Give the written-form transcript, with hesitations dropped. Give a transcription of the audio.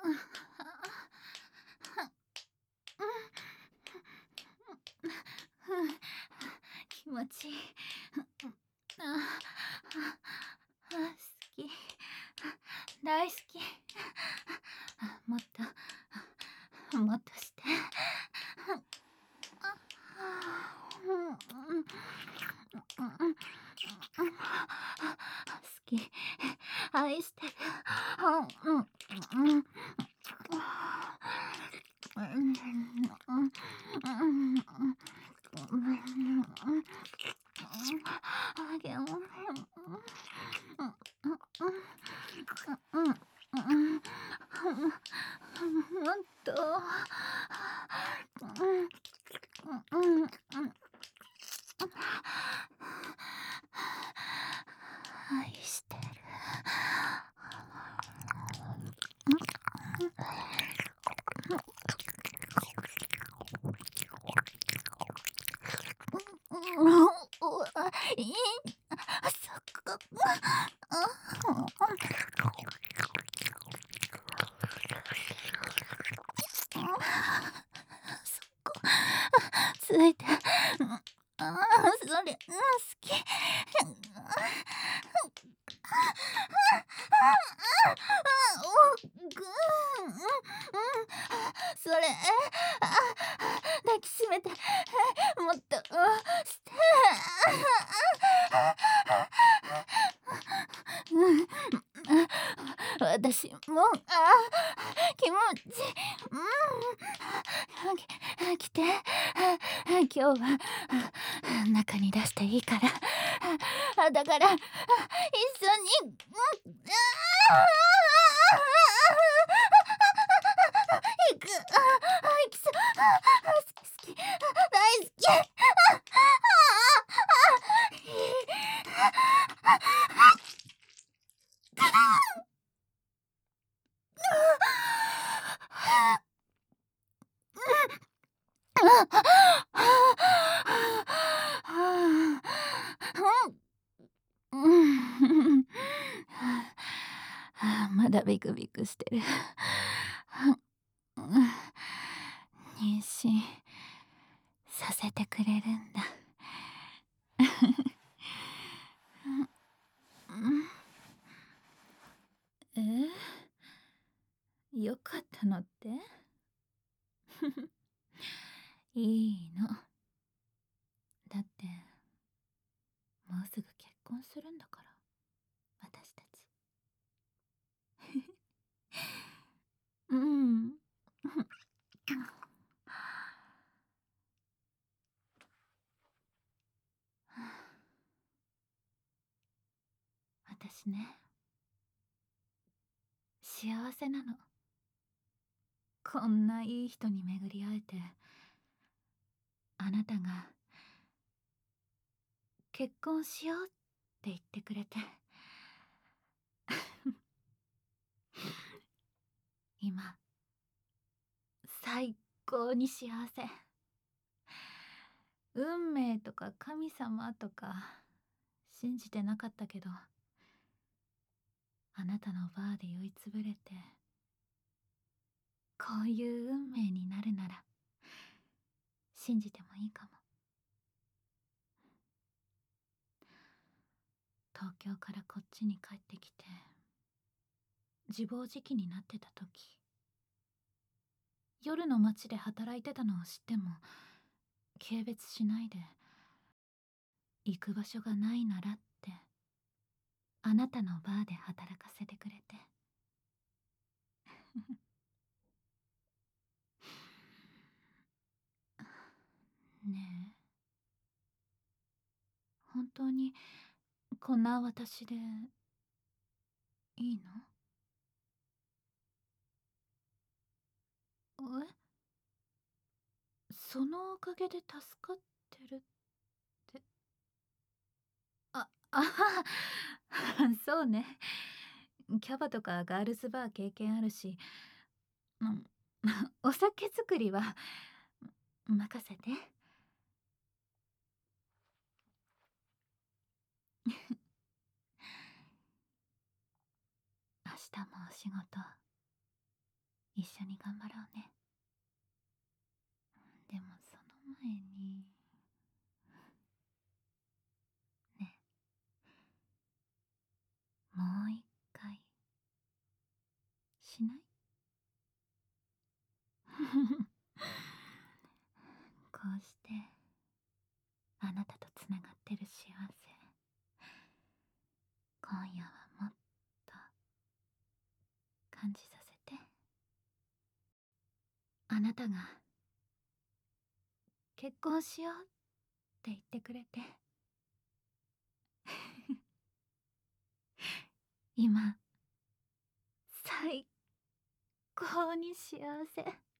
気持ちいい。あ好き。大好き。もっと、もっとして。好き。愛してる。もっと。愛してる。そこ。ついて。それ、好き。それ、抱きしめて、もっと、して。私も、気持ち、来て。今日は、中に出していいから。だから、一緒に、行く。行きそう。好き、大好き。まだビクビクしてる。妊娠させてくれるんだ。よかったのって？いいの。だってもうすぐ結婚するんだから、私たち。うん。私ね、幸せなの。こんないい人に巡り会えて、あなたが結婚しようって言ってくれて。今最高に幸せ。運命とか神様とか信じてなかったけど、あなたのバーで酔いつぶれて、こういう運命になるなら信じてもいいかも。東京からこっちに帰ってきて自暴自棄になってた時、夜の街で働いてたのを知っても軽蔑しないで、行く場所がないならってあなたのバーで働かせてくれて。ねえ、本当にこんな私でいいの？え、そのおかげで助かってるって？あははそうね。キャバとかガールズバー経験あるし、うん、お酒作りは任せて。明日もお仕事一緒に頑張ろうね。でもその前にね、もう一回しない？こうしてあなたとつながってる幸せ、今夜はもっと感じさせて。あなたが結婚しようって言ってくれて今最高に幸せ。